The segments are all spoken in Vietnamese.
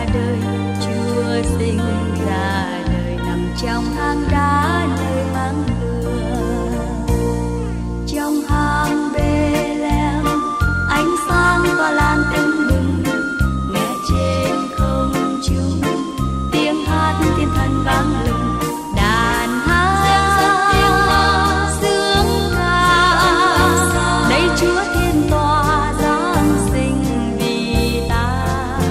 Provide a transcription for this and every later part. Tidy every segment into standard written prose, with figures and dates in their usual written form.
đời, Chúa sinh ra đời nằm trong hang đá nơi hang lửa. Trong hang Bethlehem ánh sáng tỏa lan tưng bừng, nghe trên không trung tiếng hát thiên thần vang lừng, đàn hát sướng ca đây Chúa thiên tòa giáng sinh vì ta.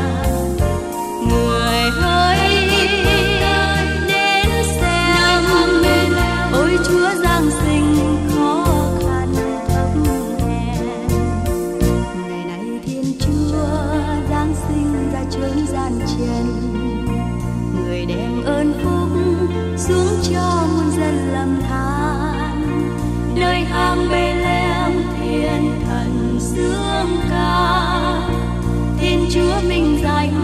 Người hỡi đến xem, ôi Chúa giáng sinh khó khăn thấp hèn. Ngày nay Thiên Chúa giáng sinh ra chốn gian trần, người đem ơn phúc xuống cho muôn dân lầm than. Nơi hang Bethlehem thiên thần sướng ca, Thiên Chúa mình dài